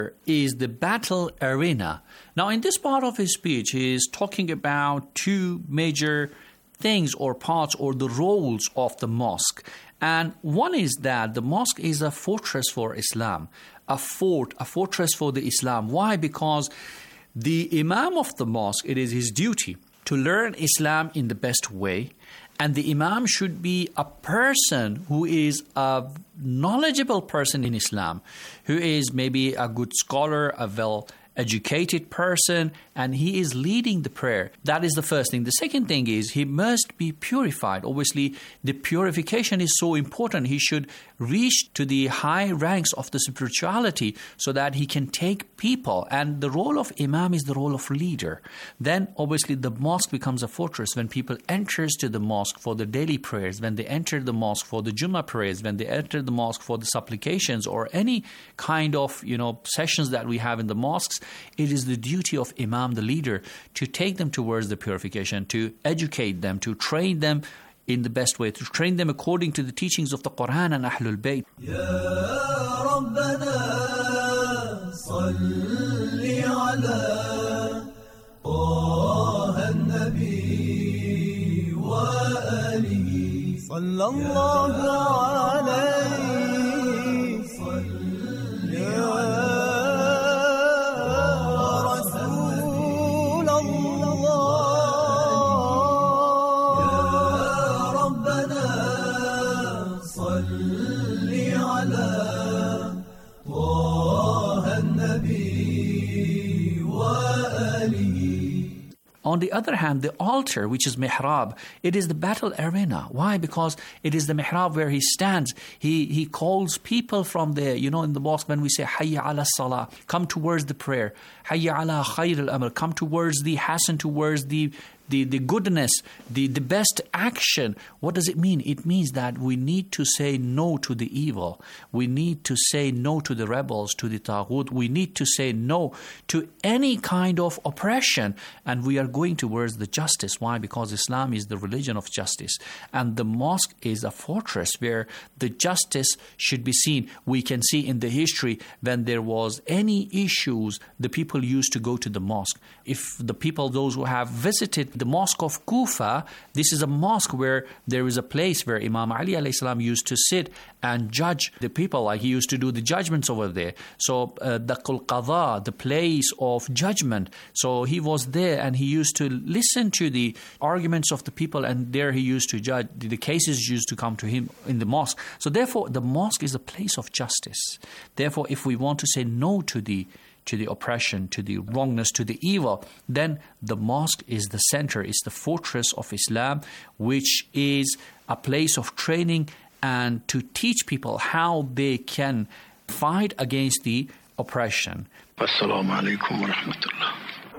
is the battle arena. Now, in this part of his speech, he is talking about two major things or parts or the roles of the mosque. And one is that the mosque is a fortress for Islam, a fortress for the Islam. Why? Because the Imam of the mosque, it is his duty to learn Islam in the best way. And the Imam should be a person who is a knowledgeable person in Islam, who is maybe a good scholar, a well-educated person, and he is leading the prayer. That is the first thing. The second thing is he must be purified. Obviously, the purification is so important. He should reach to the high ranks of the spirituality so that he can take people. And the role of Imam is the role of leader. Then, obviously, the mosque becomes a fortress when people enters to the mosque for the daily prayers, when they enter the mosque for the Jummah prayers, when they enter the mosque for the supplications or any kind of, sessions that we have in the mosques. It is the duty of Imam, the leader, to take them towards the purification, to educate them, to train them in the best way, to train them according to the teachings of the Quran and Ahlul Bayt. Ya Rabbana, salli ala Taha an-Nabi wa alihi sallallahu alayhi salli On the other hand, the altar, which is mihrab, it is the battle arena. Why? Because it is the mihrab where he stands. He calls people from there. In the mosque when we say, Hayya ala salah, come towards the prayer. Hayya ala khayr al-amr, come towards the hasan, towards the goodness, the best action. What does it mean? It means that we need to say no to the evil. We need to say no to the rebels, to the taghut. We need to say no to any kind of oppression. And we are going towards the justice. Why? Because Islam is the religion of justice. And the mosque is a fortress where the justice should be seen. We can see in the history when there was any issues, the people used to go to the mosque. If the people, those who have visited the mosque of Kufa, this is a mosque where there is a place where Imam Ali alayhi salam used to sit and judge the people, like he used to do the judgments over there. So the qadha, the place of judgment. So he was there and he used to listen to the arguments of the people, and there he used to judge. The cases used to come to him in the mosque. So therefore, the mosque is a place of justice. Therefore, if we want to say no to the oppression, to the wrongness, to the evil, then the mosque is the center, is the fortress of Islam, which is a place of training and to teach people how they can fight against the oppression. Assalamu alaikum wa rahmatullah.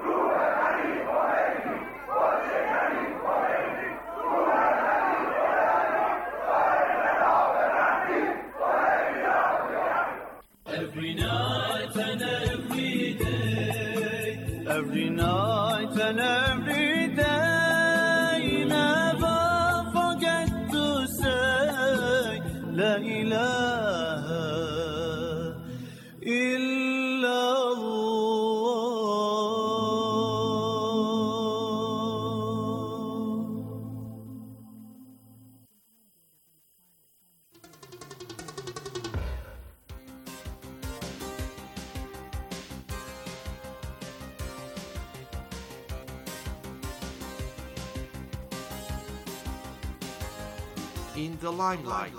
Every night and every day, every night and every day, never forget to say La ilaha illallah. In the limelight.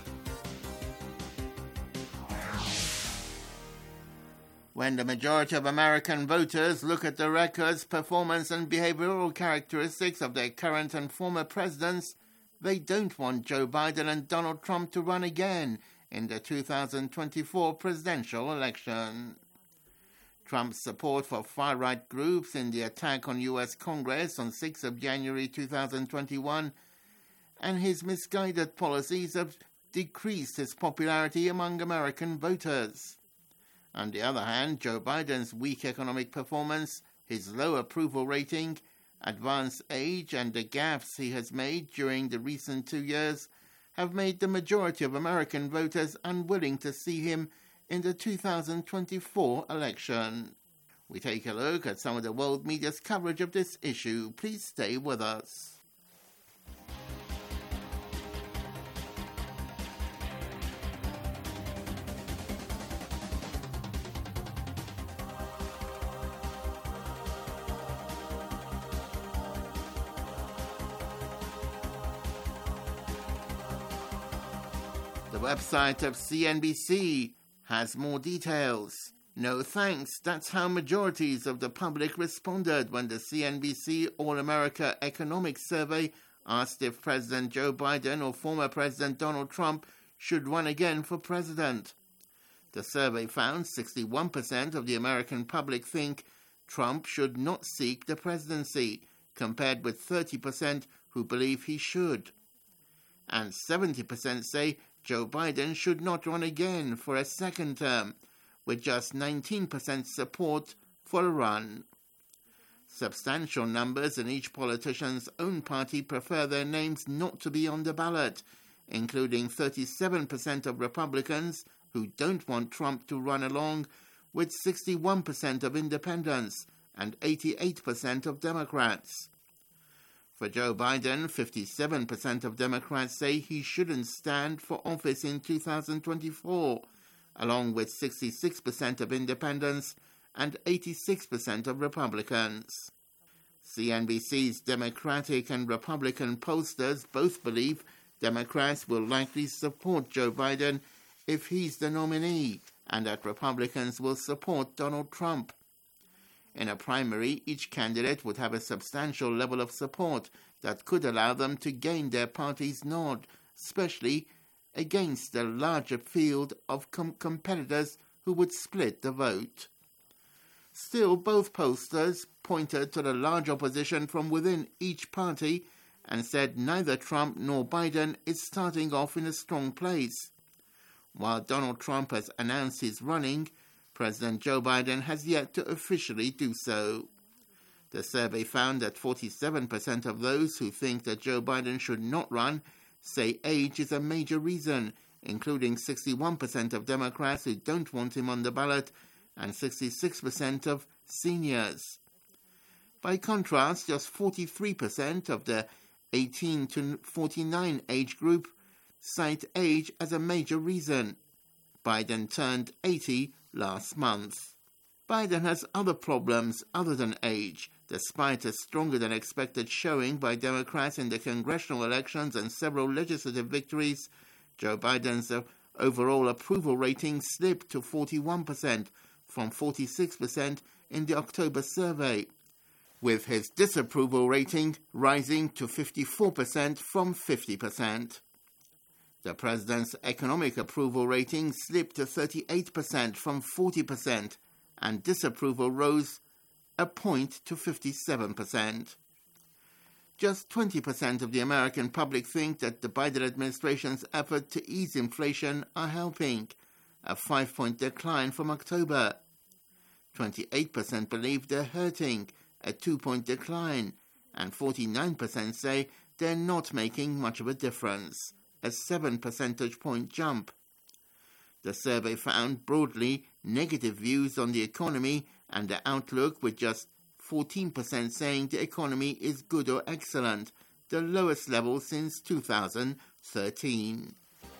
When the majority of American voters look at the records, performance and behavioral characteristics of their current and former presidents, they don't want Joe Biden and Donald Trump to run again in the 2024 presidential election. Trump's support for far-right groups in the attack on U.S. Congress on 6th of January 2021 and his misguided policies have decreased his popularity among American voters. On the other hand, Joe Biden's weak economic performance, his low approval rating, advanced age, and the gaffes he has made during the recent 2 years have made the majority of American voters unwilling to see him in the 2024 election. We take a look at some of the world media's coverage of this issue. Please stay with us. The website of CNBC has more details. No thanks, that's how majorities of the public responded when the CNBC All-America Economic Survey asked if President Joe Biden or former President Donald Trump should run again for president. The survey found 61% of the American public think Trump should not seek the presidency, compared with 30% who believe he should. And 70% say Joe Biden should not run again for a second term, with just 19% support for a run. Substantial numbers in each politician's own party prefer their names not to be on the ballot, including 37% of Republicans who don't want Trump to run along with 61% of independents and 88% of Democrats. For Joe Biden, 57% of Democrats say he shouldn't stand for office in 2024, along with 66% of independents and 86% of Republicans. CNBC's Democratic and Republican pollsters both believe Democrats will likely support Joe Biden if he's the nominee, and that Republicans will support Donald Trump. In a primary, each candidate would have a substantial level of support that could allow them to gain their party's nod, especially against the larger field of competitors who would split the vote. Still, both pollsters pointed to the large opposition from within each party and said neither Trump nor Biden is starting off in a strong place. While Donald Trump has announced his running, President Joe Biden has yet to officially do so. The survey found that 47% of those who think that Joe Biden should not run say age is a major reason, including 61% of Democrats who don't want him on the ballot and 66% of seniors. By contrast, just 43% of the 18 to 49 age group cite age as a major reason. Biden turned 80 last month. Biden has other problems other than age. Despite a stronger-than-expected showing by Democrats in the congressional elections and several legislative victories, Joe Biden's overall approval rating slipped to 41% from 46% in the October survey, with his disapproval rating rising to 54% from 50%. The president's economic approval rating slipped to 38% from 40%, and disapproval rose a point to 57%. Just 20% of the American public think that the Biden administration's effort to ease inflation are helping, a 5-point decline from October. 28% believe they're hurting, a 2-point decline, and 49% say they're not making much of a difference, a 7 percentage point jump. The survey found broadly negative views on the economy and the outlook, with just 14% saying the economy is good or excellent, the lowest level since 2013.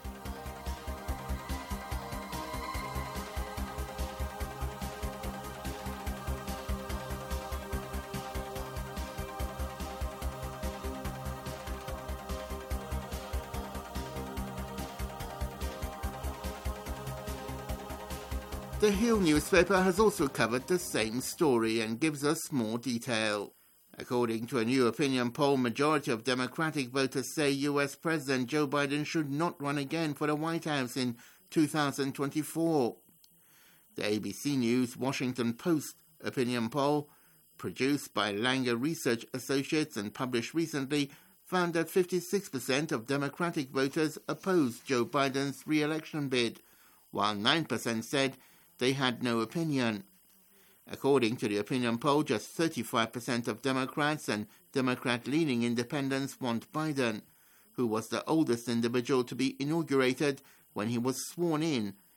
The Hill newspaper has also covered the same story and gives us more detail. According to a new opinion poll, majority of Democratic voters say U.S. President Joe Biden should not run again for the White House in 2024. The ABC News Washington Post opinion poll, produced by Langer Research Associates and published recently, found that 56% of Democratic voters opposed Joe Biden's re-election bid, while 9% said they had no opinion. According to the opinion poll, just 35% of Democrats and Democrat-leaning independents want Biden, who was the oldest individual to be inaugurated when he was sworn in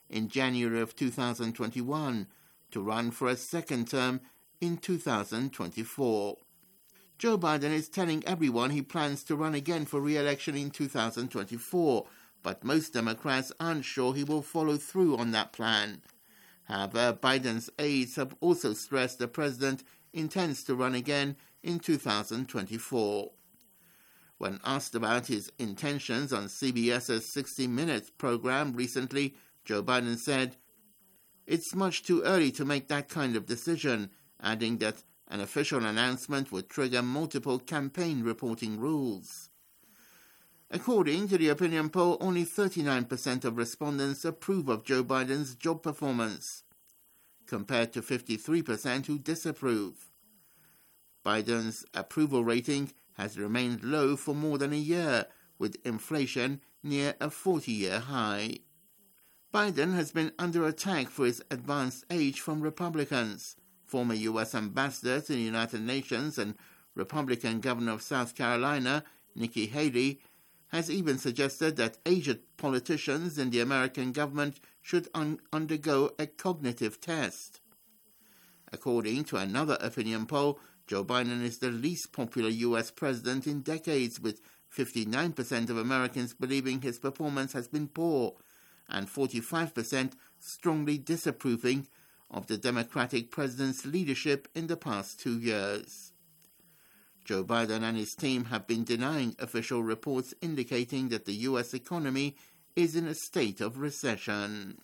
in January of 2021 to run for a second term in 2024. Joe Biden is telling everyone he plans to run again for re-election in 2024, but most Democrats aren't sure he will follow through on that plan. However, Biden's aides have also stressed the president intends to run again in 2024. When asked about his intentions on CBS's 60 Minutes program recently, Joe Biden said, "It's much too early to make that kind of decision," adding that an official announcement would trigger multiple campaign reporting rules. According to the opinion poll, only 39% of respondents approve of Joe Biden's job performance, compared to 53% who disapprove. Biden's approval rating has remained low for more than a year, with inflation near a 40-year high. Biden has been under attack for his advanced age from Republicans. Former U.S. Ambassador to the United Nations and Republican Governor of South Carolina, Nikki Haley, has even suggested that aged politicians in the American government should undergo a cognitive test. According to another opinion poll, Joe Biden is the least popular U.S. president in decades, with 59% of Americans believing his performance has been poor and 45% strongly disapproving of the Democratic president's leadership in the past 2 years. Joe Biden and his team have been denying official reports indicating that the U.S. economy is in a state of recession.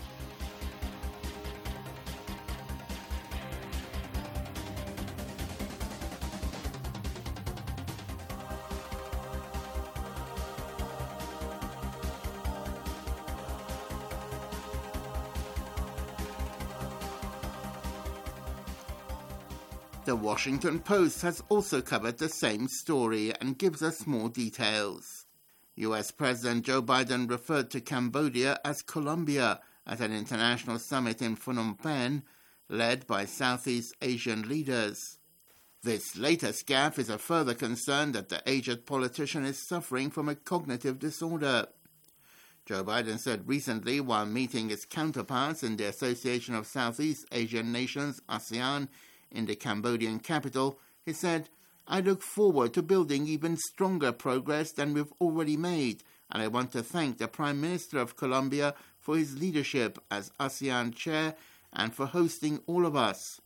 The Washington Post has also covered the same story and gives us more details. U.S. President Joe Biden referred to Cambodia as Colombia at an international summit in Phnom Penh, led by Southeast Asian leaders. This latest gaffe is a further concern that the aged politician is suffering from a cognitive disorder. Joe Biden said recently, while meeting his counterparts in the Association of Southeast Asian Nations, ASEAN, in the Cambodian capital, he said, "I look forward to building even stronger progress than we've already made, and I want to thank the Prime Minister of Colombia for his leadership as ASEAN chair and for hosting all of us."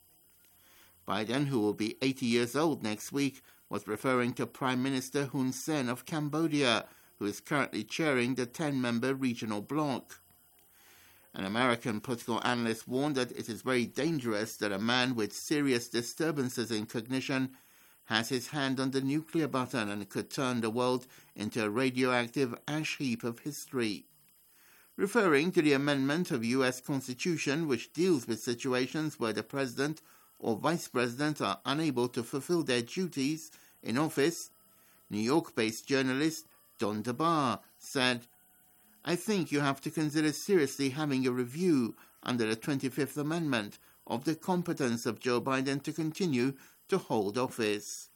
Biden, who will be 80 years old next week, was referring to Prime Minister Hun Sen of Cambodia, who is currently chairing the 10-member regional bloc. An American political analyst warned that it is very dangerous that a man with serious disturbances in cognition has his hand on the nuclear button and could turn the world into a radioactive ash heap of history. Referring to the amendment of U.S. Constitution which deals with situations where the president or vice president are unable to fulfill their duties in office, New York-based journalist Don DeBar said, "I think you have to consider seriously having a review under the 25th Amendment of the competence of Joe Biden to continue to hold office."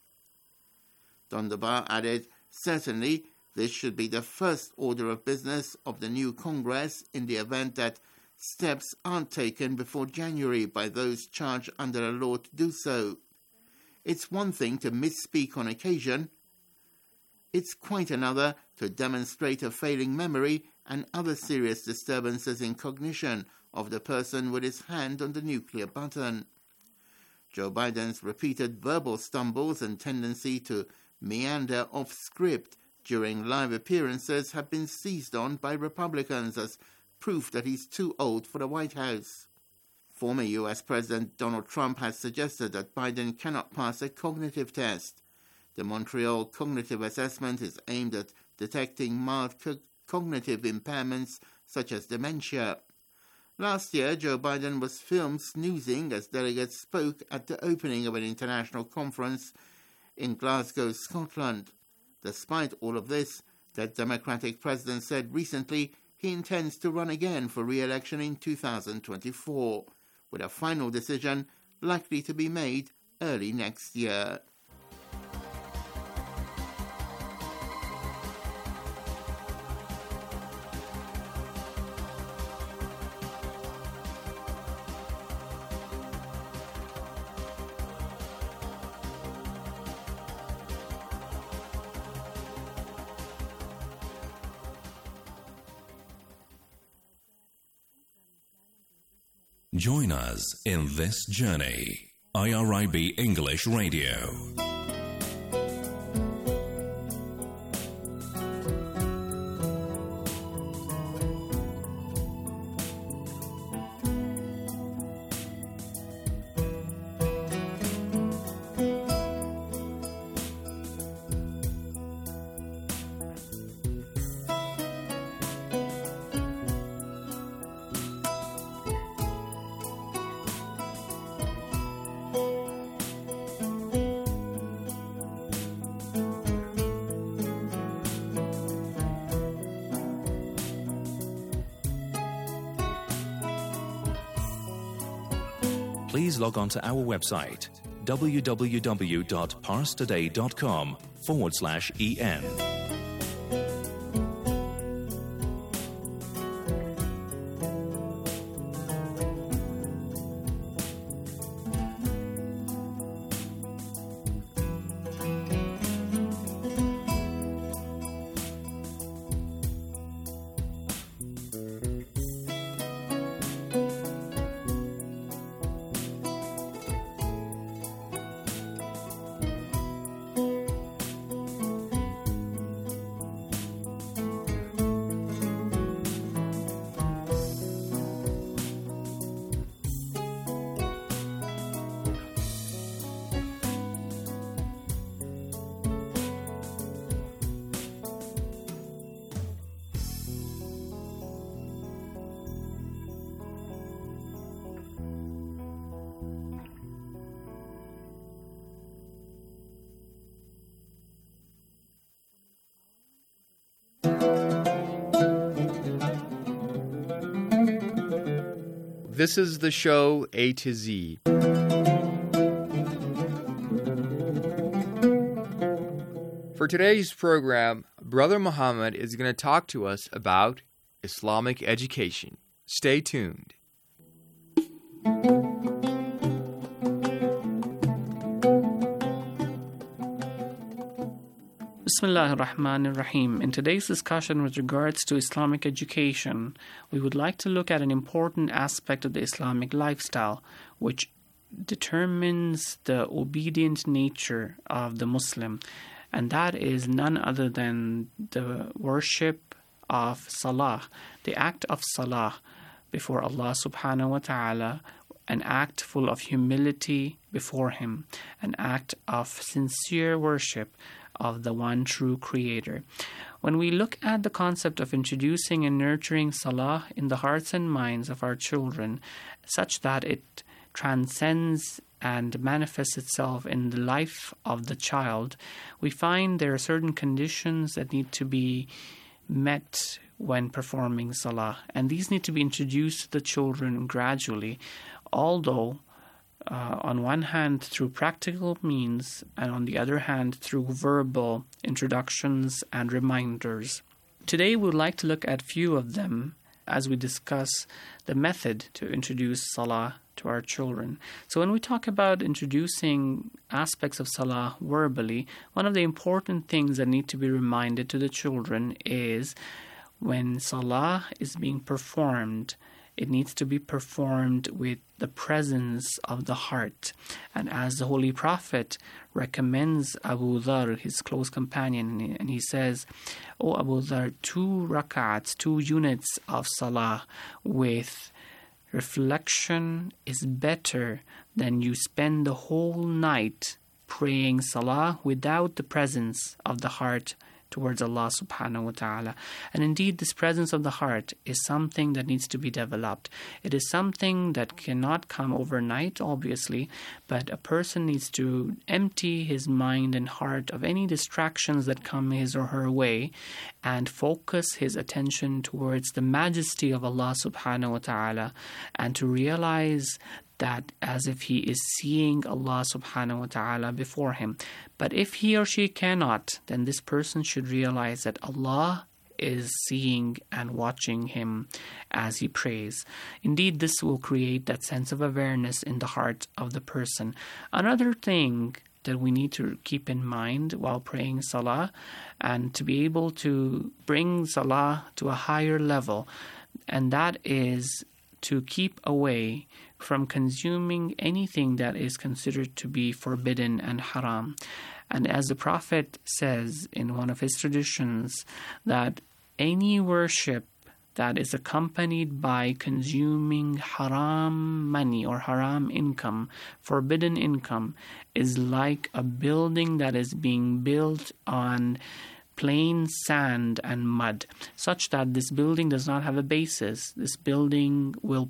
Don DeBar added, "Certainly, this should be the first order of business of the new Congress in the event that steps aren't taken before January by those charged under a law to do so. It's one thing to misspeak on occasion. It's quite another to demonstrate a failing memory and other serious disturbances in cognition of the person with his hand on the nuclear button." Joe Biden's repeated verbal stumbles and tendency to meander off script during live appearances have been seized on by Republicans as proof that he's too old for the White House. Former U.S. President Donald Trump has suggested that Biden cannot pass a cognitive test. The Montreal Cognitive Assessment is aimed at detecting mild cognitive impairments such as dementia. Last year, Joe Biden was filmed snoozing as delegates spoke at the opening of an international conference in Glasgow, Scotland. Despite all of this, the Democratic president said recently he intends to run again for re-election in 2024, with a final decision likely to be made early next year. Join us in this journey. IRIB English Radio. Please log on to our website www.parstoday.com/en. This is the show A to Z. For today's program, Brother Muhammad is going to talk to us about Islamic education. Stay tuned. Bismillahir Rahmanir Rahim. In today's discussion with regards to Islamic education, we would like to look at an important aspect of the Islamic lifestyle, which determines the obedient nature of the Muslim, and that is none other than the worship of Salah, the act of Salah before Allah subhanahu wa ta'ala, an act full of humility before Him, an act of sincere worship of the one true Creator. When we look at the concept of introducing and nurturing Salah in the hearts and minds of our children, such that it transcends and manifests itself in the life of the child, we find there are certain conditions that need to be met when performing Salah, and these need to be introduced to the children gradually, although on one hand through practical means, and on the other hand through verbal introductions and reminders. Today we would like to look at a few of them as we discuss the method to introduce Salah to our children. So when we talk about introducing aspects of Salah verbally, one of the important things that need to be reminded to the children is when Salah is being performed, it needs to be performed with the presence of the heart. And as the Holy Prophet recommends Abu Dhar, his close companion, and he says, "O Abu Dhar, 2 rak'ats, 2 units of Salah with reflection is better than you spend the whole night praying Salah without the presence of the heart towards Allah subhanahu wa ta'ala." And indeed, this presence of the heart is something that needs to be developed. It is something that cannot come overnight, obviously, but a person needs to empty his mind and heart of any distractions that come his or her way and focus his attention towards the majesty of Allah subhanahu wa ta'ala, and to realize that as if he is seeing Allah subhanahu wa ta'ala before him. But if he or she cannot, then this person should realize that Allah is seeing and watching him as he prays. Indeed, this will create that sense of awareness in the heart of the person. Another thing that we need to keep in mind while praying Salah, and to be able to bring Salah to a higher level, and that is to keep away from consuming anything that is considered to be forbidden and haram. And as the Prophet says in one of his traditions, that any worship that is accompanied by consuming haram money or haram income, forbidden income, is like a building that is being built on plain sand and mud, such that this building does not have a basis. This building will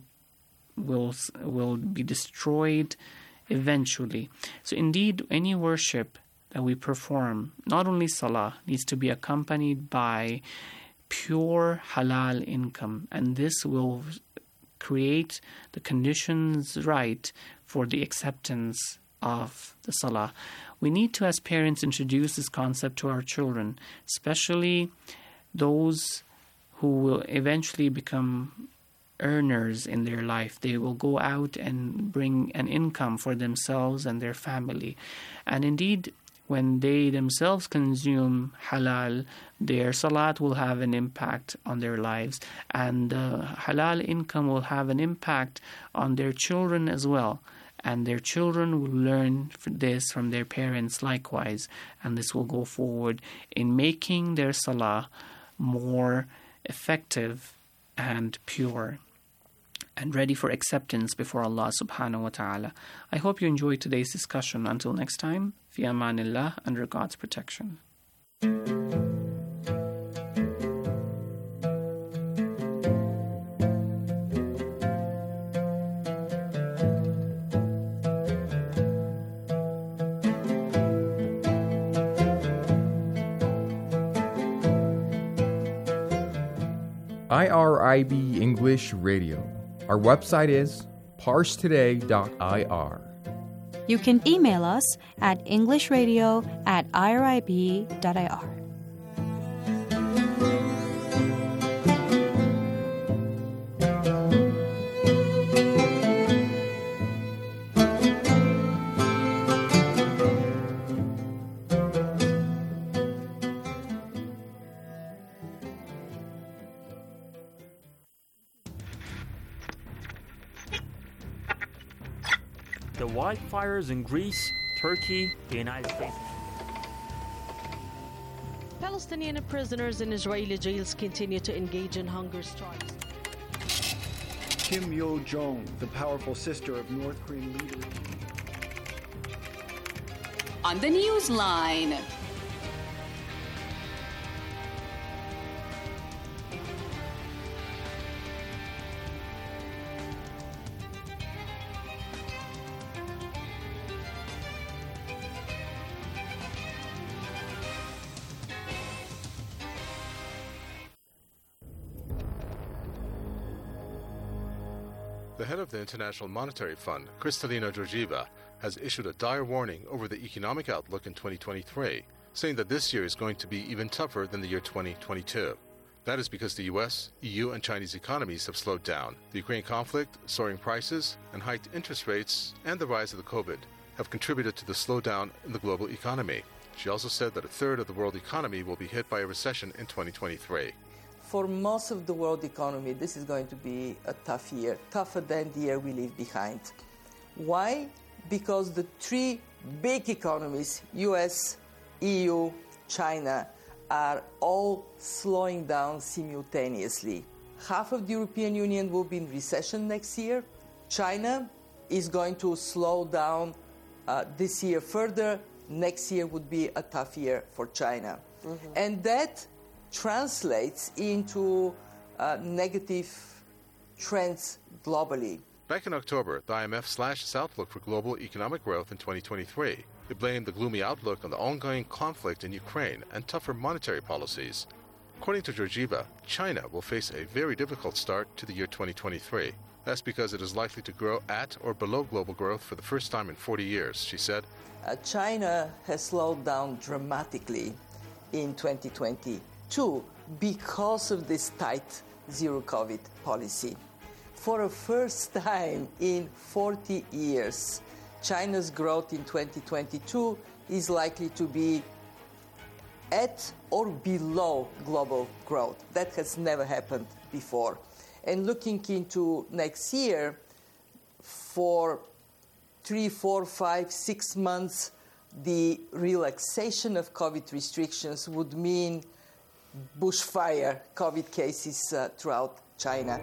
be destroyed eventually. So indeed, any worship that we perform, not only salah, needs to be accompanied by pure halal income, and this will create the conditions right for the acceptance of the salah. We need to, as parents, introduce this concept to our children, especially those who will eventually become earners in their life. They will go out and bring an income for themselves and their family. And indeed, when they themselves consume halal, their salat will have an impact on their lives, and halal income will have an impact on their children as well. And their children will learn this from their parents likewise, and this will go forward in making their salah more effective and pure and ready for acceptance before Allah subhanahu wa ta'ala. I hope you enjoyed today's discussion. Until next time, fi amanillah, under God's protection. IRIB English Radio. Our website is parsetoday.ir. You can email us at englishradio@irib.ir. The wildfires in Greece, Turkey, the United States. Palestinian prisoners in Israeli jails continue to engage in hunger strikes. Kim Yo-jong, the powerful sister of North Korean leader. On the Newsline. The head of the International Monetary Fund, Kristalina Georgieva, has issued a dire warning over the economic outlook in 2023, saying that this year is going to be even tougher than the year 2022. That is because the US, EU, and Chinese economies have slowed down. The Ukraine conflict, soaring prices, and hiked interest rates, and the rise of the COVID have contributed to the slowdown in the global economy. She also said that a third of the world economy will be hit by a recession in 2023. For most of the world economy, this is going to be a tough year, tougher than the year we leave behind. Why? Because the three big economies, US, EU, China, are all slowing down simultaneously. Half of the European Union will be in recession next year. China is going to slow down this year further. Next year would be a tough year for China. And that translates into negative trends globally. Back in October, the IMF slashed its outlook for global economic growth in 2023. It blamed the gloomy outlook on the ongoing conflict in Ukraine and tougher monetary policies. According to Georgieva, China will face a very difficult start to the year 2023. That's because it is likely to grow at or below global growth for the first time in 40 years, she said. China has slowed down dramatically in 2022 because of this tight zero-COVID policy. For the first time in 40 years, China's growth in 2022 is likely to be at or below global growth. That has never happened before. And looking into next year, for 3, 4, 5, 6 months, the relaxation of COVID restrictions would mean bushfire COVID cases throughout China.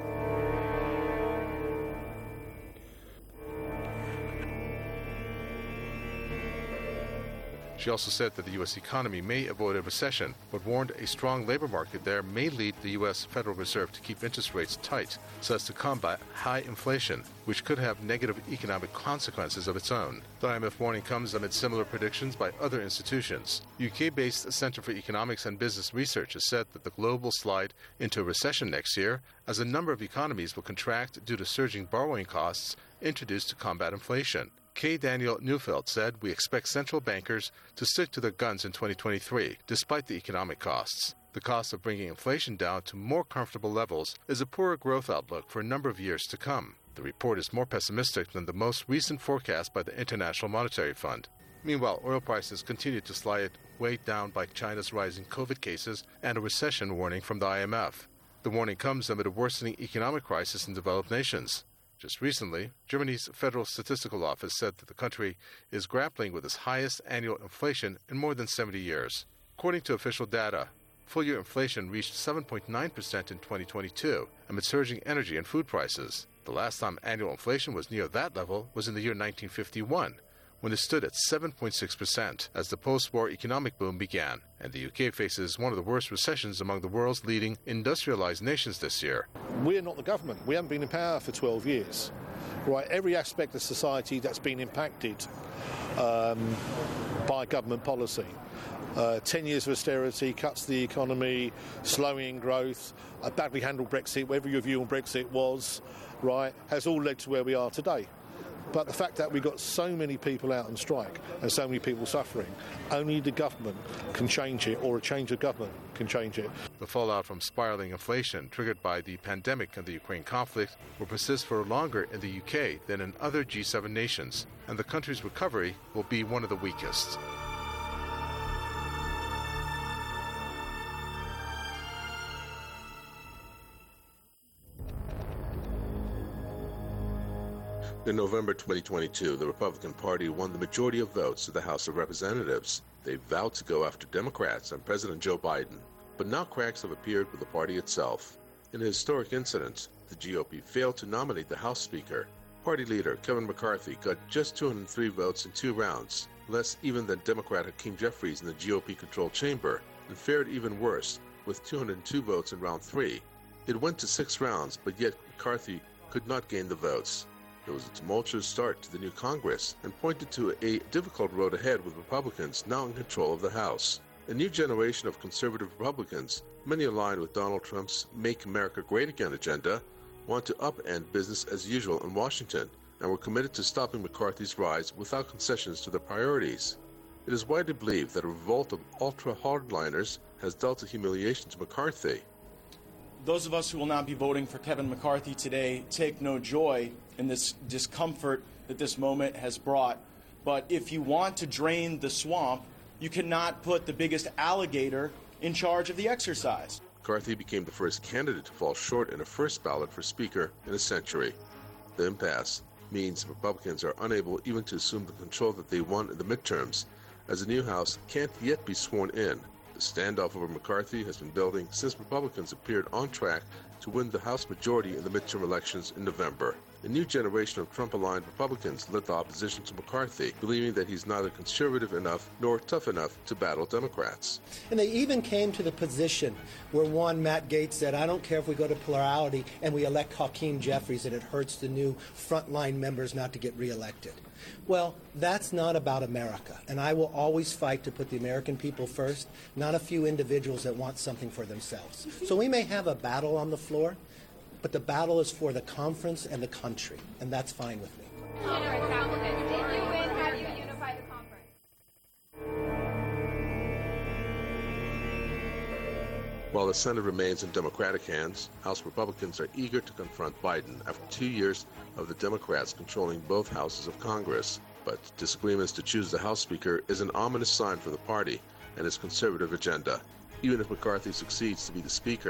She also said that the U.S. economy may avoid a recession, but warned a strong labor market there may lead the U.S. Federal Reserve to keep interest rates tight so as to combat high inflation, which could have negative economic consequences of its own. The IMF warning comes amid similar predictions by other institutions. UK-based Centre for Economics and Business Research has said that the globe will slide into a recession next year as a number of economies will contract due to surging borrowing costs introduced to combat inflation. K. Daniel Neufeld said, "We expect central bankers to stick to their guns in 2023, despite the economic costs. The cost of bringing inflation down to more comfortable levels is a poorer growth outlook for a number of years to come." The report is more pessimistic than the most recent forecast by the International Monetary Fund. Meanwhile, oil prices continue to slide, weighed down by China's rising COVID cases and a recession warning from the IMF. The warning comes amid a worsening economic crisis in developed nations. Just recently, Germany's Federal Statistical Office said that the country is grappling with its highest annual inflation in more than 70 years. According to official data, full-year inflation reached 7.9% in 2022 amid surging energy and food prices. The last time annual inflation was near that level was in the year 1951, when it stood at 7.6% as the post-war economic boom began, and the UK faces one of the worst recessions among the world's leading industrialized nations this year. We're not the government. We haven't been in power for 12 years. Right, every aspect of society that's been impacted by government policy. 10 years of austerity, cuts to the economy, slowing growth, a badly handled Brexit, whatever your view on Brexit was, right, has all led to where we are today. But the fact that we've got so many people out on strike and so many people suffering, only the government can change it, or a change of government can change it. The fallout from spiraling inflation triggered by the pandemic and the Ukraine conflict will persist for longer in the UK than in other G7 nations, and the country's recovery will be one of the weakest. In November 2022, the Republican Party won the majority of votes to the House of Representatives. They vowed to go after Democrats and President Joe Biden. But now cracks have appeared with the party itself. In a historic incident, the GOP failed to nominate the House Speaker. Party leader Kevin McCarthy got just 203 votes in 2 rounds, less even than Democrat Hakeem Jeffries in the GOP-controlled chamber, and fared even worse, with 202 votes in round 3. It went to 6 rounds, but yet McCarthy could not gain the votes. It was a tumultuous start to the new Congress and pointed to a difficult road ahead with Republicans now in control of the House. A new generation of conservative Republicans, many aligned with Donald Trump's Make America Great Again agenda, want to upend business as usual in Washington and were committed to stopping McCarthy's rise without concessions to their priorities. It is widely believed that a revolt of ultra-hardliners has dealt a humiliation to McCarthy. Those of us who will not be voting for Kevin McCarthy today take no joy in this discomfort that this moment has brought. But if you want to drain the swamp, you cannot put the biggest alligator in charge of the exercise. McCarthy became the first candidate to fall short in a first ballot for Speaker in a century. The impasse means Republicans are unable even to assume the control that they won in the midterms, as the new House can't yet be sworn in. The standoff over McCarthy has been building since Republicans appeared on track to win the House majority in the midterm elections in November. A new generation of Trump-aligned Republicans led the opposition to McCarthy, believing that he's neither conservative enough nor tough enough to battle Democrats. And they even came to the position where one, Matt Gaetz, said, I don't care if we go to plurality and we elect Hakeem Jeffries and it hurts the new frontline members not to get reelected. Well, that's not about America, and I will always fight to put the American people first, not a few individuals that want something for themselves. So we may have a battle on the floor, but the battle is for the conference and the country, and that's fine with me. While the Senate remains in Democratic hands, House Republicans are eager to confront Biden after 2 years of the Democrats controlling both houses of Congress. But disagreements to choose the House Speaker is an ominous sign for the party and its conservative agenda. Even if McCarthy succeeds to be the Speaker,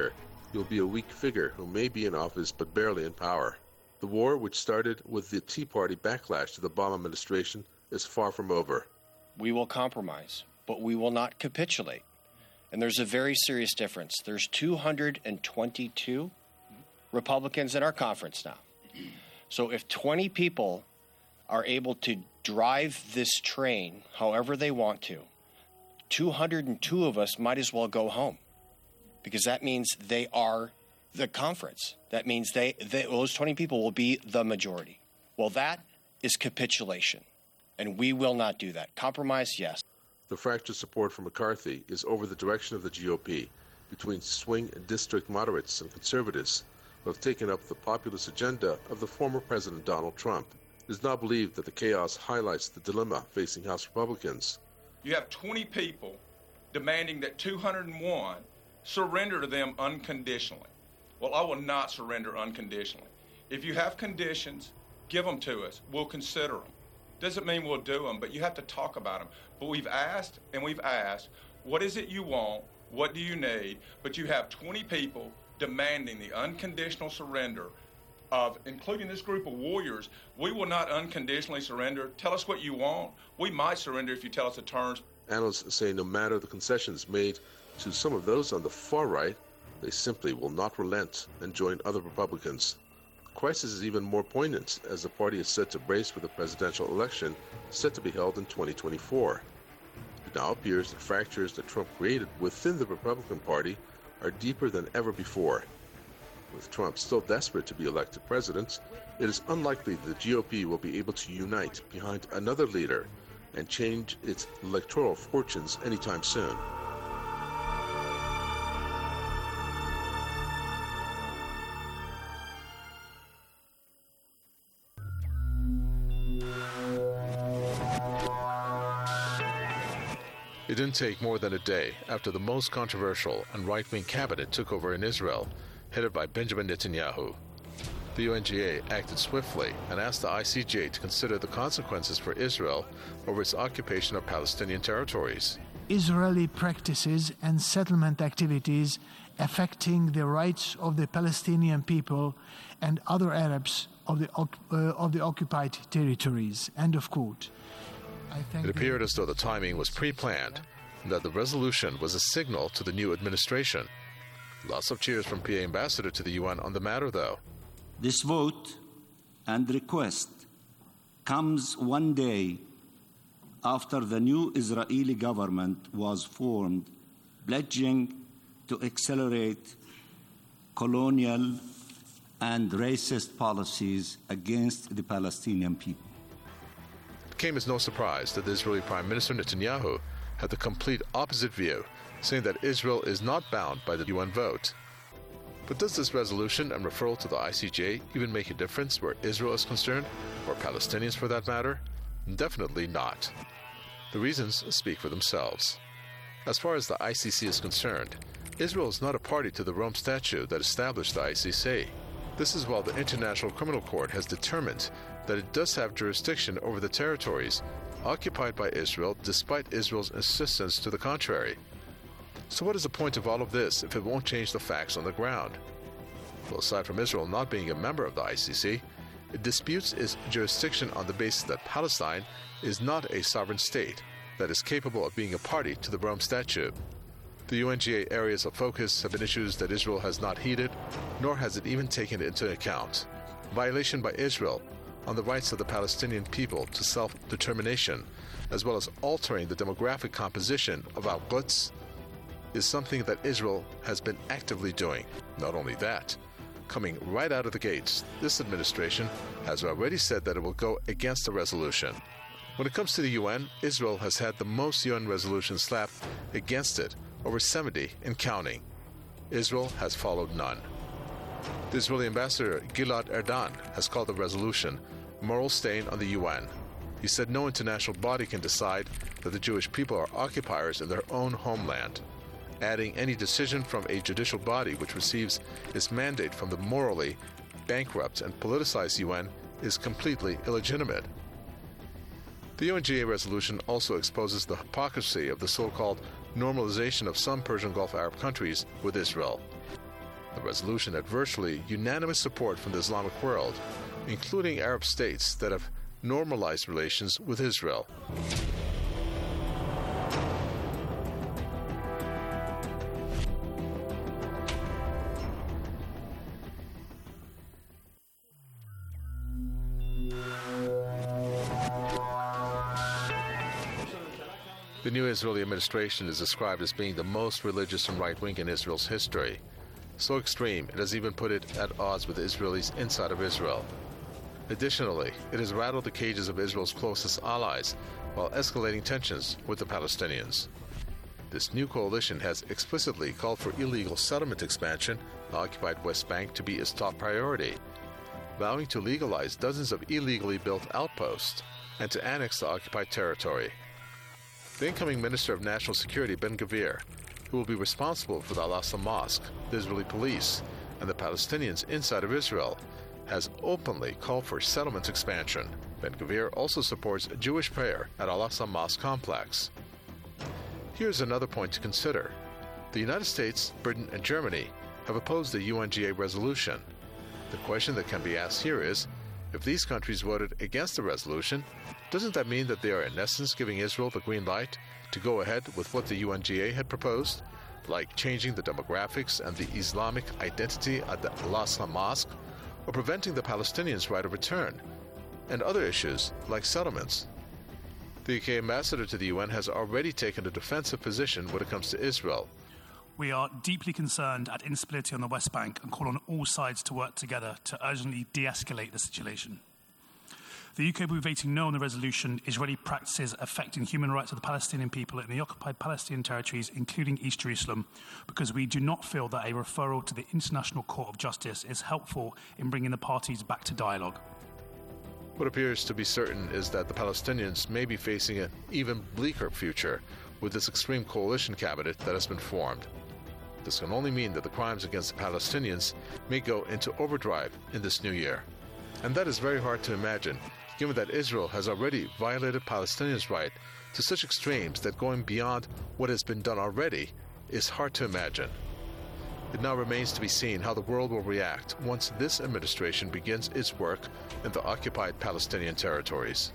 you'll be a weak figure who may be in office but barely in power. The war, which started with the Tea Party backlash to the Obama administration, is far from over. We will compromise, but we will not capitulate. And there's a very serious difference. There's 222 Republicans in our conference now. So if 20 people are able to drive this train however they want to, 202 of us might as well go home, because that means they are the conference. That means those 20 people will be the majority. Well, that is capitulation, and we will not do that. Compromise, yes. The fractured support for McCarthy is over the direction of the GOP between swing district moderates and conservatives who have taken up the populist agenda of the former President Donald Trump. It is now believed that the chaos highlights the dilemma facing House Republicans. You have 20 people demanding that 201 surrender to them unconditionally. Well, I will not surrender unconditionally. If you have conditions, give them to us. We'll consider them. Doesn't mean we'll do them, but you have to talk about them. But we've asked, what is it you want? What do you need? But you have 20 people demanding the unconditional surrender of, including this group of warriors. We will not unconditionally surrender. Tell us what you want. We might surrender if you tell us the terms. Analysts say no matter the concessions made to some of those on the far right, they simply will not relent and join other Republicans. The crisis is even more poignant as the party is set to brace for the presidential election set to be held in 2024. It now appears the fractures that Trump created within the Republican Party are deeper than ever before. With Trump still desperate to be elected president, it is unlikely the GOP will be able to unite behind another leader and change its electoral fortunes anytime soon. It didn't take more than a day after the most controversial and right-wing cabinet took over in Israel, headed by Benjamin Netanyahu. The UNGA acted swiftly and asked the ICJ to consider the consequences for Israel over its occupation of Palestinian territories. Israeli practices and settlement activities affecting the rights of the Palestinian people and other Arabs of the occupied territories. End of quote. It appeared as though the timing was pre-planned and that the resolution was a signal to the new administration. Lots of cheers from PA ambassador to the UN on the matter, though. This vote and request comes one day after the new Israeli government was formed, pledging to accelerate colonial and racist policies against the Palestinian people. It came as no surprise that the Israeli Prime Minister Netanyahu had the complete opposite view, saying that Israel is not bound by the UN vote. But does this resolution and referral to the ICJ even make a difference where Israel is concerned, or Palestinians for that matter? Definitely not. The reasons speak for themselves. As far as the ICC is concerned, Israel is not a party to the Rome Statute that established the ICC. This is while the International Criminal Court has determined that it does have jurisdiction over the territories occupied by Israel despite Israel's insistence to the contrary. So what is the point of all of this if it won't change the facts on the ground? Well, aside from Israel not being a member of the ICC, it disputes its jurisdiction on the basis that Palestine is not a sovereign state that is capable of being a party to the Rome Statute. The UNGA areas of focus have been issues that Israel has not heeded, nor has it even taken into account. Violation by Israel on the rights of the Palestinian people to self-determination, as well as altering the demographic composition of Al-Quds, is something that Israel has been actively doing. Not only that, coming right out of the gates, this administration has already said that it will go against the resolution. When it comes to the UN, Israel has had the most UN resolutions slapped against it, over 70 and counting. Israel has followed none. The Israeli ambassador Gilad Erdan has called the resolution a moral stain on the UN. He said no international body can decide that the Jewish people are occupiers in their own homeland, adding any decision from a judicial body which receives its mandate from the morally bankrupt and politicized UN is completely illegitimate. The UNGA resolution also exposes the hypocrisy of the so-called normalization of some Persian Gulf Arab countries with Israel. The resolution had virtually unanimous support from the Islamic world, including Arab states that have normalized relations with Israel. The new Israeli administration is described as being the most religious and right-wing in Israel's history. So extreme, it has even put it at odds with Israelis inside of Israel. Additionally, it has rattled the cages of Israel's closest allies while escalating tensions with the Palestinians. This new coalition has explicitly called for illegal settlement expansion in the occupied West Bank to be its top priority, vowing to legalize dozens of illegally built outposts and to annex the occupied territory. The incoming Minister of National Security, Ben-Gvir, who will be responsible for the Al-Aqsa Mosque, the Israeli police, and the Palestinians inside of Israel, has openly called for settlement expansion. Ben-Gvir also supports Jewish prayer at Al-Aqsa Mosque complex. Here's another point to consider. The United States, Britain, and Germany have opposed the UNGA resolution. The question that can be asked here is, if these countries voted against the resolution, doesn't that mean that they are in essence giving Israel the green light to go ahead with what the UNGA had proposed, like changing the demographics and the Islamic identity at the Al-Aqsa Mosque, or preventing the Palestinians' right of return, and other issues like settlements? The UK ambassador to the UN has already taken a defensive position when it comes to Israel. We are deeply concerned at instability on the West Bank and call on all sides to work together to urgently de-escalate the situation. The UK will be voting no on the resolution, Israeli practices affecting human rights of the Palestinian people in the occupied Palestinian territories, including East Jerusalem, because we do not feel that a referral to the International Court of Justice is helpful in bringing the parties back to dialogue. What appears to be certain is that the Palestinians may be facing an even bleaker future with this extreme coalition cabinet that has been formed. This can only mean that the crimes against the Palestinians may go into overdrive in this new year. And that is very hard to imagine, given that Israel has already violated Palestinians' right to such extremes that going beyond what has been done already is hard to imagine. It now remains to be seen how the world will react once this administration begins its work in the occupied Palestinian territories.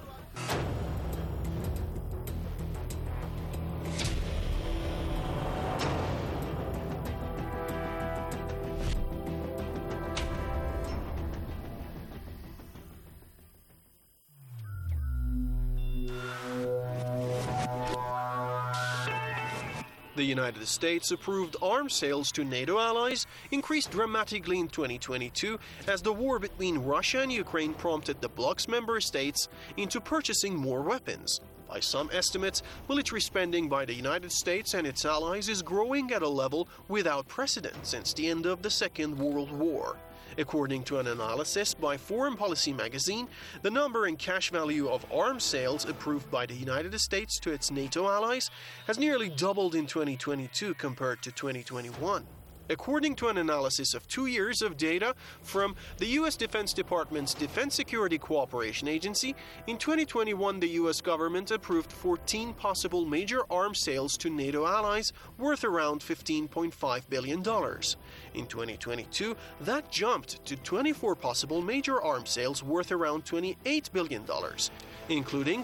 The United States approved arms sales to NATO allies increased dramatically in 2022 as the war between Russia and Ukraine prompted the bloc's member states into purchasing more weapons. By some estimates, military spending by the United States and its allies is growing at a level without precedent since the end of the Second World War. According to an analysis by Foreign Policy magazine, the number and cash value of arms sales approved by the United States to its NATO allies has nearly doubled in 2022 compared to 2021. According to an analysis of 2 years of data from the U.S. Defense Department's Defense Security Cooperation Agency, in 2021 the U.S. government approved 14 possible major arms sales to NATO allies worth around $15.5 billion. In 2022, that jumped to 24 possible major arms sales worth around $28 billion, including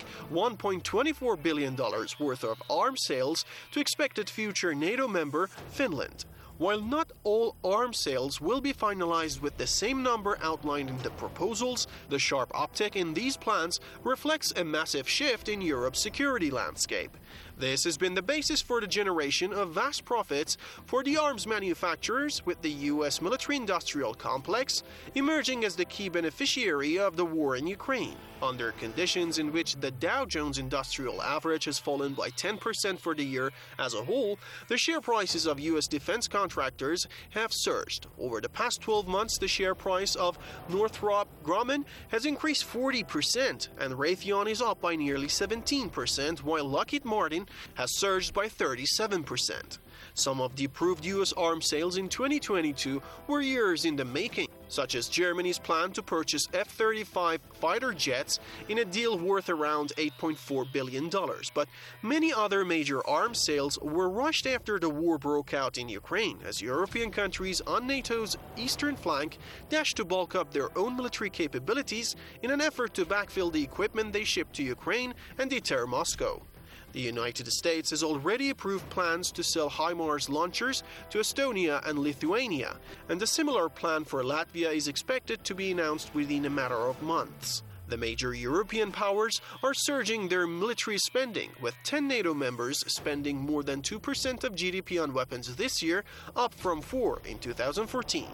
$1.24 billion worth of arms sales to expected future NATO member Finland. While not all arms sales will be finalized with the same number outlined in the proposals, the sharp uptick in these plans reflects a massive shift in Europe's security landscape. This has been the basis for the generation of vast profits for the arms manufacturers, with the U.S. military-industrial complex emerging as the key beneficiary of the war in Ukraine. Under conditions in which the Dow Jones Industrial Average has fallen by 10% for the year as a whole, the share prices of U.S. defense contractors have surged. Over the past 12 months, the share price of Northrop Grumman has increased 40%, and Raytheon is up by nearly 17%, while Lockheed Martin region has surged by 37%. Some of the approved U.S. arms sales in 2022 were years in the making, such as Germany's plan to purchase F-35 fighter jets in a deal worth around $8.4 billion. But many other major arms sales were rushed after the war broke out in Ukraine, as European countries on NATO's eastern flank dashed to bulk up their own military capabilities in an effort to backfill the equipment they shipped to Ukraine and deter Moscow. The United States has already approved plans to sell HIMARS launchers to Estonia and Lithuania, and a similar plan for Latvia is expected to be announced within a matter of months. The major European powers are surging their military spending, with 10 NATO members spending more than 2% of GDP on weapons this year, up from 4% in 2014.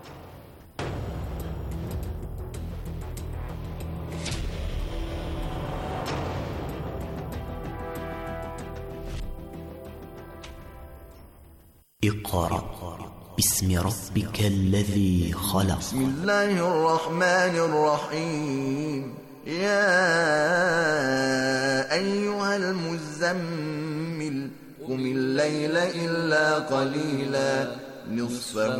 اقرأ باسم ربك الذي خلق بسم الله الرحمن الرحيم يا أيها المزمل قم الليل إلا قليلا نصفه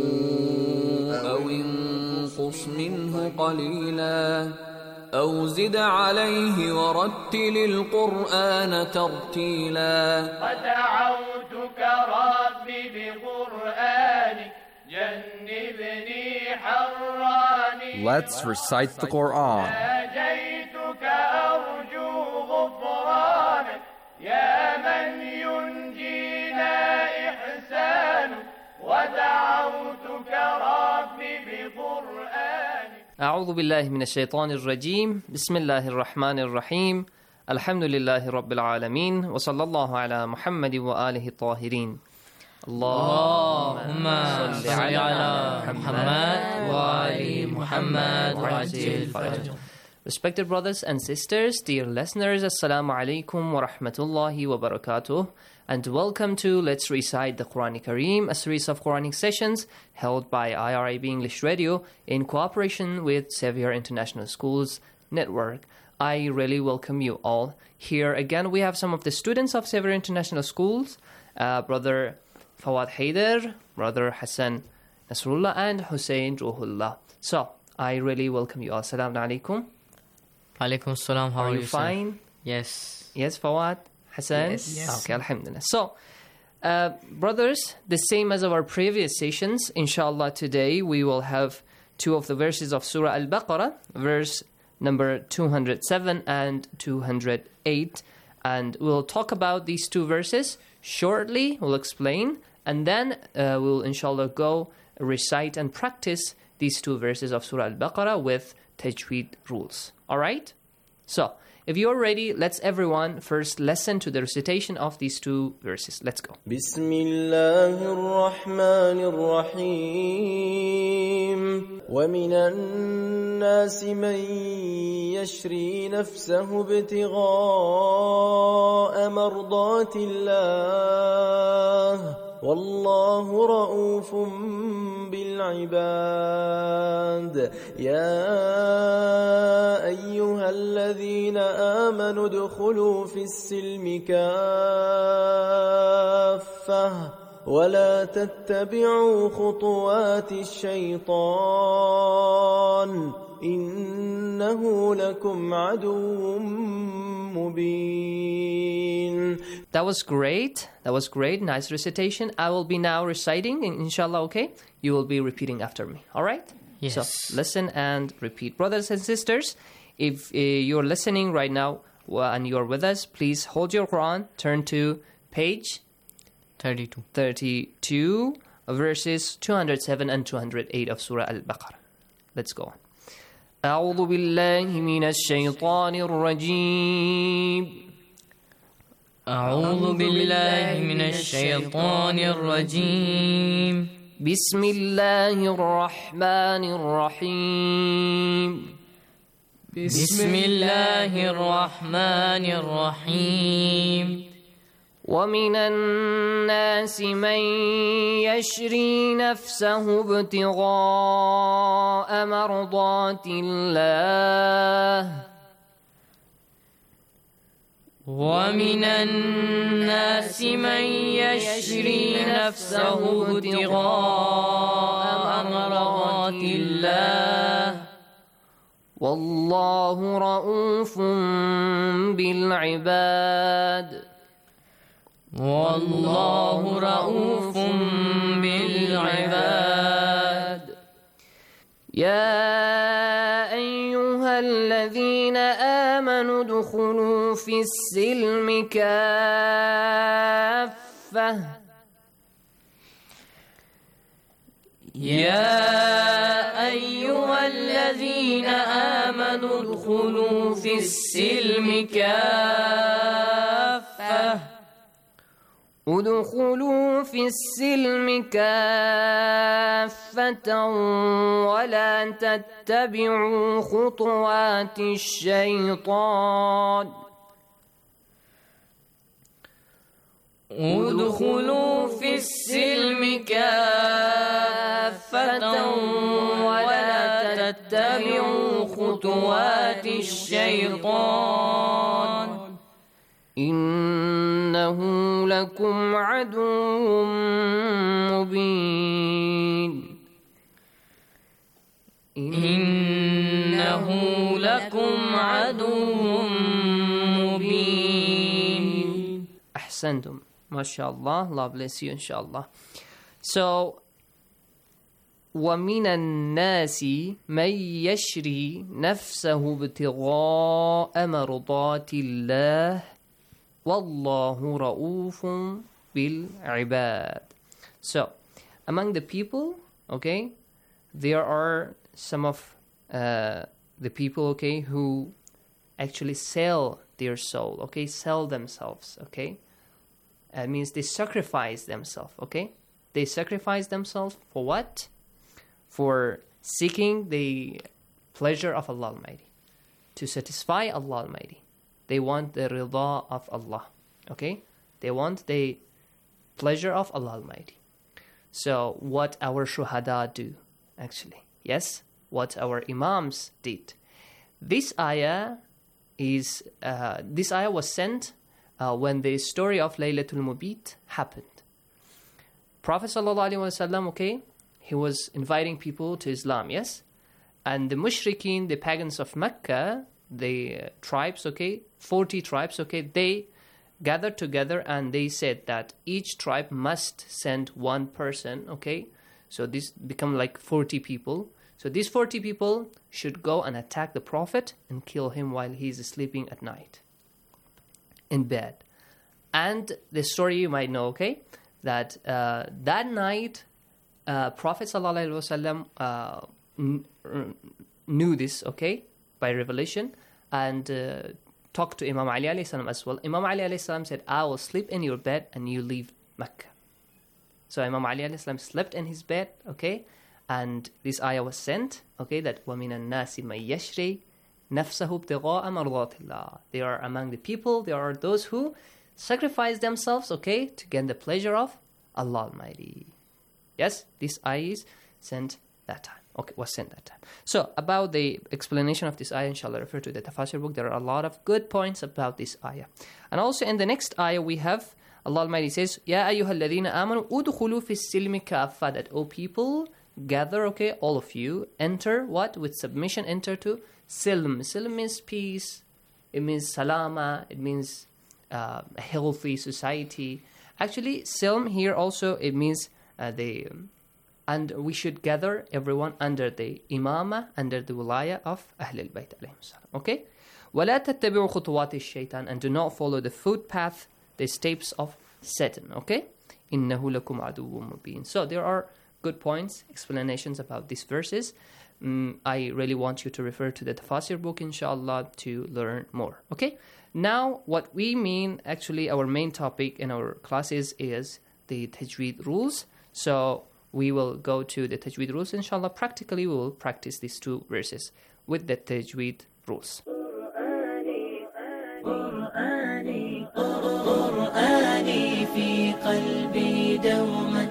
أو انقص منه قليلا أو زد عليه ورتل القرآن ترتيلا ودعوتك ربي بقرآنك جنبني حراني Let's recite the Quran. ناجيتك أرجو غفرانك يا من ينجينا إحسان ودعوتك ربي بقرآنك أعوذ بالله من الشيطان الرجيم بسم الله الرحمن الرحيم الحمد لله رب العالمين وصلى الله على محمد وآله الطاهرين اللهم صل على محمد وآل محمد وعجل فرجهم. Respected brothers and sisters, dear listeners, Assalamu alaikum wa rahmatullahi wa barakatuh, and welcome to Let's Recite the Quran Kareem, a series of Quranic sessions held by IRIB English Radio in cooperation with Xavier International Schools Network. I really welcome you all. Here again we have some of the students of Xavier International Schools, Brother Fawad Haider, Brother Hassan Nasrullah, and Hussein Ruhullah. So, I really welcome you all. Assalamu alaikum. Alaikum salam. How are you fine? Yes. Yes, Fawad? Hassan? Yes. Okay, alhamdulillah. So, brothers, the same as our previous sessions, inshallah today we will have two of the verses of Surah Al-Baqarah, verse number 207 and 208. And we'll talk about these two verses shortly, we'll explain, and then we'll inshallah go recite and practice these two verses of Surah Al-Baqarah with Tajweed rules. Alright? So, if you're ready, let's everyone first listen to the recitation of these two verses. Let's go. Bismillahirrahmanirrahim. وَمِنَ النَّاسِ مَن يَشْرِي نَفْسَهُ ابْتِغَاءَ مَرْضَاتِ اللَّهِ وَاللَّهُ رَءُوفٌ بِالْعِبَادِ يَا أَيُّهَا الَّذِينَ آمَنُوا ادْخُلُوا فِي السِّلْمِ كَافَّةً وَلَا تَتَّبِعُوا خُطُوَاتِ الشَّيْطَانِ إِنَّهُ لَكُمْ عَدُوٌّ مُبِينٌ. That was great. Nice recitation. I will be now reciting, inshallah, okay? You will be repeating after me, all right? Yes. So, listen and repeat. Brothers and sisters, if you're listening right now and you're with us, please hold your Quran, turn to page 32, verses 207 and 208 of Surah Al-Baqarah. Let's go on. أعوذ بالله من الشيطان الرجيم أعوذ بالله من الشيطان الرجيم بسم الله الرحمن الرحيم بسم الله الرحمن الرحيم ومن الناس من يشري نفسه ابتغاء مرضات الله ومن الناس من يشري نفسه ابتغاء مرضات الله والله رؤوف بالعباد والله رؤوف بالعباد يا أيها الذين آمنوا ادخلوا في السلم كافة يا أيها الذين آمنوا ادخلوا في السلم كافة ادخلوا في السلم كافة ولا تتبعوا خطوات الشيطان ادخلوا في السلم كافة ولا تتبعوا خطوات الشيطان إنه لكم عدو مبين إنه لكم عدو مبين. أحسنتم. MashaAllah. Allah bless you, inshallah. So, وَمِنَ النَّاسِ مَنْ يَشْرِي نَفْسَهُ ابْتِغَاءَ مَرْضَاتِ اللَّهِ وَاللَّهُ رَؤُوفٌ بِالْعِبَادِ. So, among the people, okay, there are some of the people, okay, who actually sell their soul, okay, sell themselves, okay. Means they sacrifice themselves, okay? They sacrifice themselves for what? For seeking the pleasure of Allah Almighty, to satisfy Allah Almighty. They want the rida of Allah, okay? They want the pleasure of Allah Almighty. So what our shuhada do, actually, yes? What our imams did. This ayah was sent when the story of Laylatul Mubit happened. Prophet ﷺ, okay, he was inviting people to Islam, yes? And the mushrikeen, the pagans of Mecca, the tribes, okay, 40 tribes, okay, they gathered together and they said that each tribe must send one person, okay? So this become like 40 people. So these 40 people should go and attack the Prophet and kill him while he's sleeping at night in bed. And the story you might know, okay, that that night Prophet ﷺ knew this, okay, by revelation, and talked to Imam Ali alayhi salam as well. Imam Ali alayhi salam said, I will sleep in your bed and you leave Mecca. So Imam Ali alayhi salam slept in his bed, okay, and this ayah was sent, okay, that وَمِنَ النَّاسِ مَنْ يَشْرِي نَفْسَهُ ابْتِغَاءَ مَرْضَاتِ اللَّهِ. They are among the people, there are those who sacrifice themselves, okay, to gain the pleasure of Allah Almighty. Yes, this ayah is sent that time. Okay, was sent that time. So, about the explanation of this ayah, inshallah, refer to the Tafasir book. There are a lot of good points about this ayah. And also in the next ayah we have, Allah Almighty says, Ya ayyuhalladhina amanu udkhulu fis silmi kaffa, that, O people, gather, okay, all of you, enter, what? With submission, enter to silm. Silm means peace, it means salama, it means a healthy society. Actually, silm here also, it means and we should gather everyone under the imama, under the wilaya of Ahlul Bayt alayhim salam. Okay? وَلَا تَتَّبِعُوا خُطُوَاتِ الشَّيْطَانِ, and do not follow the footpath, the steps of Satan. Okay? إِنَّهُ لَكُمْ عَدُوٌّ مُبِينٌ. So there are good points, explanations about these verses. I really want you to refer to the Tafasir book, inshallah, to learn more. Okay? Now, what we mean, actually, our main topic in our classes is the Tajweed rules. So we will go to the Tajweed rules, inshallah. Practically, we will practice these two verses with the Tajweed rules. قرآني في قلبي دوما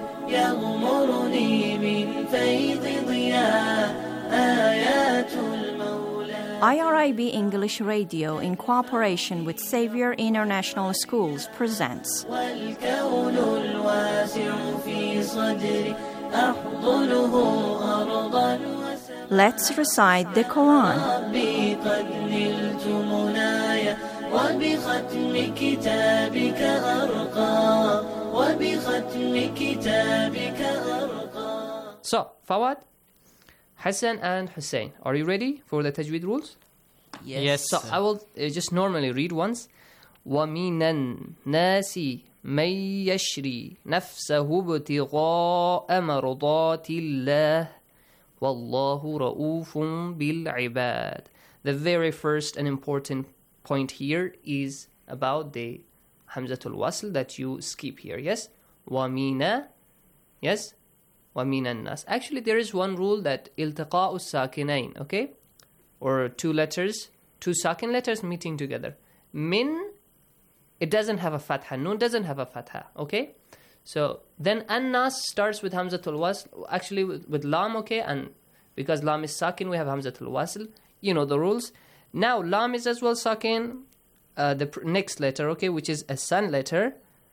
يغمرني من فيض ضياء آيات المولى IRIB English Radio, in cooperation with Xavier International Schools, presents والكون الواسع في صدري أحضنه أرضا Let's recite the Quran. ربي قد نلت منايا وبختم كتابك أرقى وبختم كتابك أرقى. So, Fawad, Hassan and Hussein, are you ready for the Tajweed rules? Yes. So, I will just normally read once. وَمِنَ النَّاسِ مَن يَشْرِي نَفْسَهُ ابْتِغَاءَ مَرْضَاتِ اللَّهِ وَاللَّهُ رَءُوفٌ بِالْعِبَادِ. The very first and important point here is about the Hamzatul Wasl that you skip here, yes? وَمِنَ, yes? وَمِنَ النَّاسِ. Actually, there is one rule that إِلْتِقَاءُ السَّاكِنَيْن, okay? Or two letters, two sakin letters meeting together. Min, it doesn't have a fatha. Nun doesn't have a fatha, okay? So then an-nas starts with Hamzatul Wasl, actually with lam, okay? And because lam is sakin, we have Hamzatul Wasl. You know the rules. Now lam is as well sakin, the next letter, okay, which is a san letter,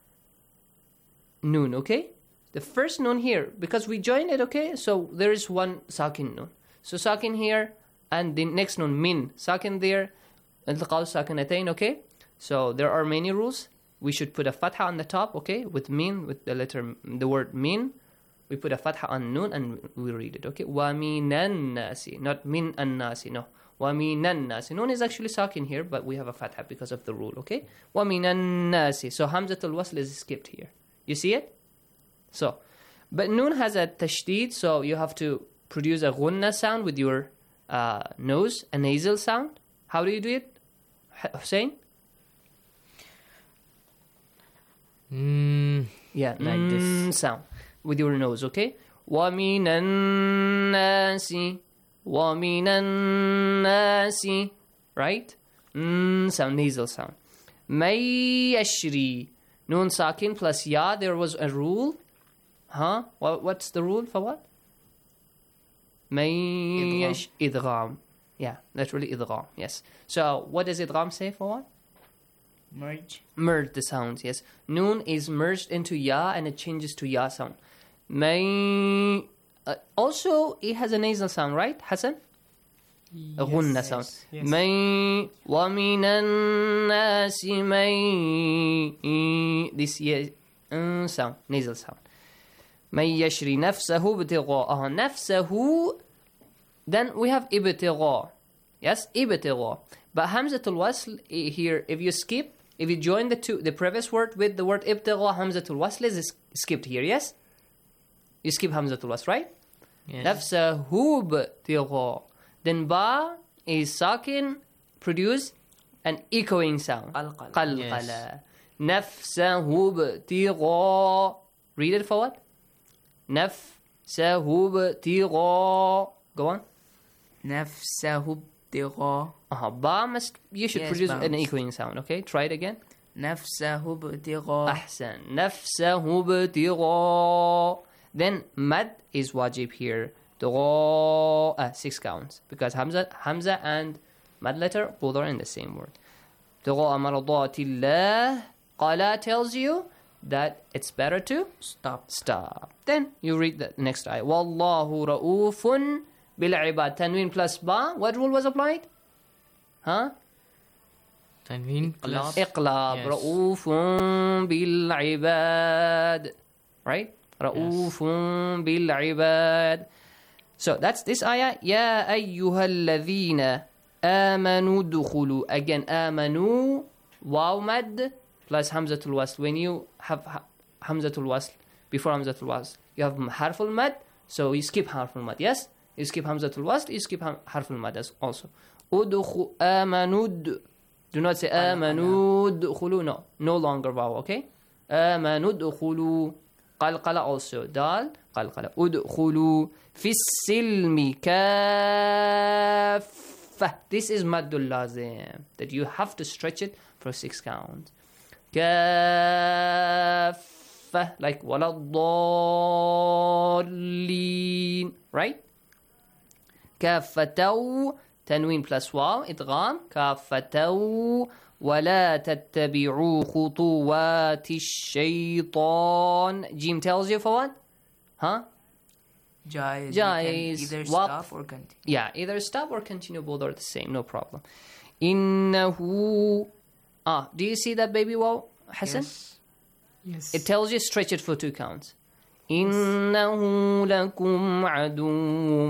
nun, okay? The first nun here, because we joined it, okay? So there is one sakin nun. So sakin here, and the next nun, min, sakin there, iltiqa'u sakinatayn, okay? So there are many rules. We should put a fatha on the top, okay? With min, with the letter, the word min. We put a fatha on nun and we read it, okay? Wa minan nasi, not min an nasi, no. Wa minan nasi. Nun is actually sakin here, but we have a fatha because of the rule, okay? Wa minan nasi. So Hamzatul Wasl is skipped here. You see it? So, but nun has a tashdid, so you have to produce a ghunna sound with your nose, a nasal sound. How do you do it, Hussein? Yeah, like this sound with your nose, okay? وَمِنَ النَّاسِ وَمِنَ النَّاسِ, right? Sound, nasal sound. مَن يَشْرِي, nun sakin plus ya. There was a rule. Huh? What's the rule for what? مَن يَشْ idgham. Yeah, literally idgham. Yes. So what does idgham say for what? Merge the sounds, yes. Noon is merged into ya and it changes to ya sound. May also it has a nasal sound, right, Hassan? A ghunna sound. May wa minan nasi may, this sound, nasal sound. May yashri nafsahu ibtigha'a. Nafsahu, then we have ibtigha. Yes, ibtigha. But Hamzatul Wasl here, if you skip, if you join the previous word with the word ibtigha, Hamzatul Wasl is skipped here, yes? You skip Hamzatul Wasl, right? Yes. Nafsahu ibtigha. Then ba is sakin, produce an echoing sound. Qalqala. Nafsahu ibtigha. Read it forward. Nafsahu ibtigha. Go on. Nafsahu ibtigha. Ba must, you should produce an echoing sound, okay? Try it again. Nafsahu ibtigha. Ahsan. Nafsahu ibtigha. Then mad is wajib here. 6 counts. Because Hamza and mad letter, both are in the same word. Ibtigha mardatillah. Qala tells you that it's better to stop. Then you read the next ayah. Wallahu ra'ufun bil'ibad. Tanween plus ba. What rule was applied? Huh? Tanween plus Iqlab. Ra'ufun bil'ibad. Right? Ra'ufun bil'ibad. So that's this ayah. Ya ayyuhalladhina amanu dukhulu. Again, amanu, waw mad plus Hamzatul Wasl. When you have Hamzatul Wasl, before Hamzatul Wasl, you have harful mad, so you skip harful mad. Yes? You skip Hamzatul Wasl, you skip harful mad also. Amanud. Do not say amanud khulu. No longer vowel, okay? Amanud khulu. Qalqala also. Dal, qalqala. Udkhulu fi silmi kaffa. This is maddul lazim, that you have to stretch it for 6 counts. Kaffa, like waladdallin, right? Kaffataw تنوين plus واو إدغام كافتو ولا تتبعوا خطوات الشيطان. جيم tells you for what? Huh? Jais. Either stop or continue. Yeah, either stop or continue, both are the same, no problem. إنه do you see that baby wow, Hassan? Yes. It tells you stretch it for 2 counts. إنه لكم عدو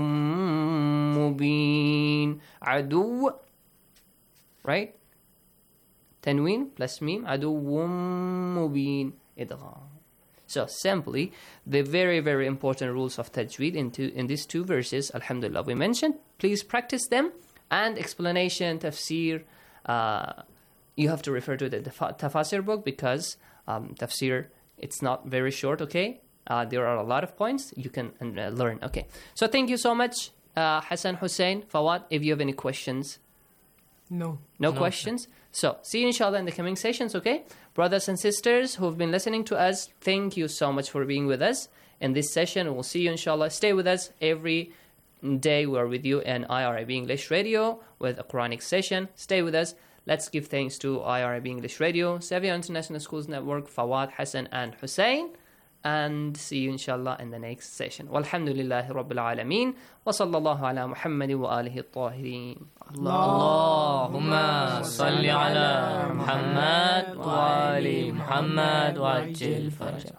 مبين. عدو, right? تنوين plus ميم عدو مبين إدغام. So simply, the very, very important rules of tajweed in these 2 verses, alhamdulillah, we mentioned. Please practice them. And explanation, tafsir, you have to refer to the tafsir book because tafsir, it's not very short, okay? There are a lot of points you can learn, okay? So thank you so much, Hassan, Hussein, Fawad. If you have any questions. No questions? So, see you inshallah in the coming sessions, okay? Brothers and sisters who've been listening to us, thank you so much for being with us in this session. We'll see you inshallah. Stay with us every day. We're with you in IRIB English Radio with a Quranic session. Stay with us. Let's give thanks to IRIB English Radio, Xavier International Schools Network, Fawad, Hassan, and Hussein. And see you inshallah in the next session. Walhamdulillahi Rabbil Alameen. Wa sallallahu ala Muhammad wa alihi at-tahirin. Allahumma salli ala Muhammad wa ali Muhammad wa ajil farajah.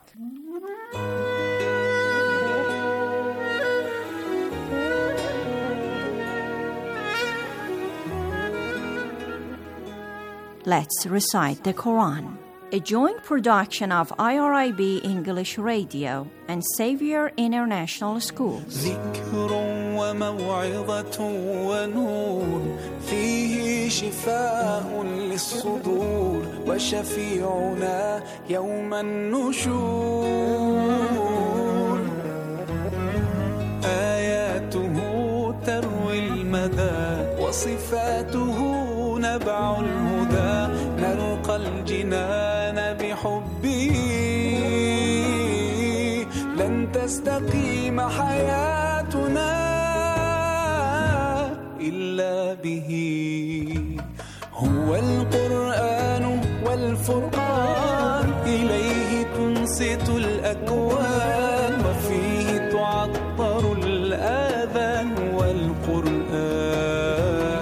Let's recite the Quran. A joint production of IRIB English Radio and Xavier International Schools. ذكر وموعظة ونور فيه شفاء للصدور وشفيعنا يوم النشور آياته تروي المدى وصفاته نبع الهدى نرقى الجنان بحبه لن تستقيم حياتنا إلا به هو القرآن والفرقان إليه تنصت الأكوان وفيه تعطر الآذان والقرآن.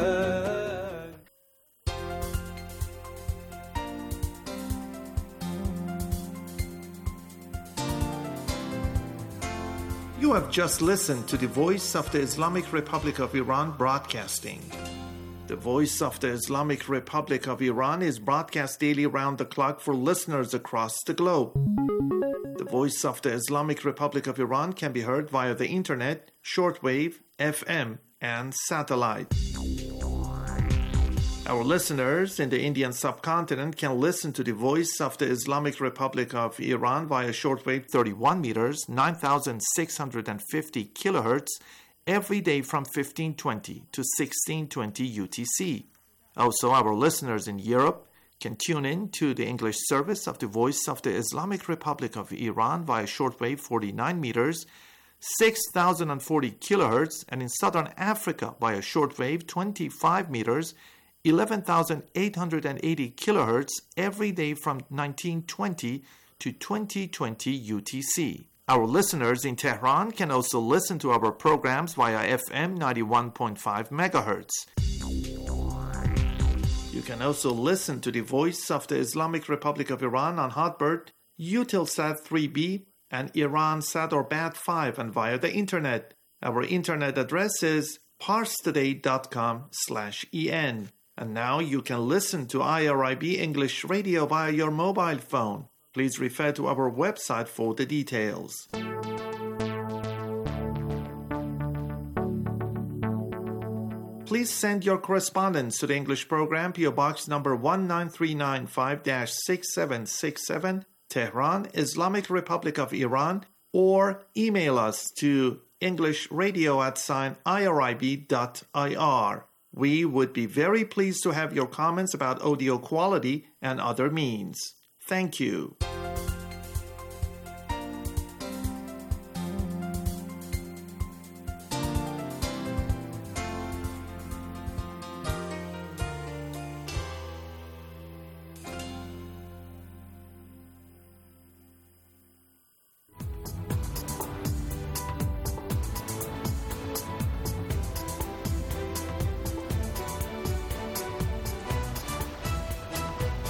You have just listened to the Voice of the Islamic Republic of Iran broadcasting. The Voice of the Islamic Republic of Iran is broadcast daily round the clock for listeners across the globe. The Voice of the Islamic Republic of Iran can be heard via the internet, shortwave, FM, and satellite. Our listeners in the Indian subcontinent can listen to the Voice of the Islamic Republic of Iran via shortwave 31 meters, 9,650 kilohertz, every day from 1520 to 1620 UTC. Also, our listeners in Europe can tune in to the English service of the Voice of the Islamic Republic of Iran via shortwave 49 meters, 6,040 kilohertz, and in Southern Africa via shortwave 25 meters, 11,880 kilohertz every day from 1920 to 2020 UTC. Our listeners in Tehran can also listen to our programs via FM 91.5 megahertz. You can also listen to the Voice of the Islamic Republic of Iran on Hotbird, Eutelsat 3B, and Iransat or Bat5, and via the internet. Our internet address is parstoday.com/en. And now you can listen to IRIB English Radio via your mobile phone. Please refer to our website for the details. Please send your correspondence to the English program, PO Box number 19395-6767, Tehran, Islamic Republic of Iran, or email us to englishradio@irib.ir. We would be very pleased to have your comments about audio quality and other means. Thank you.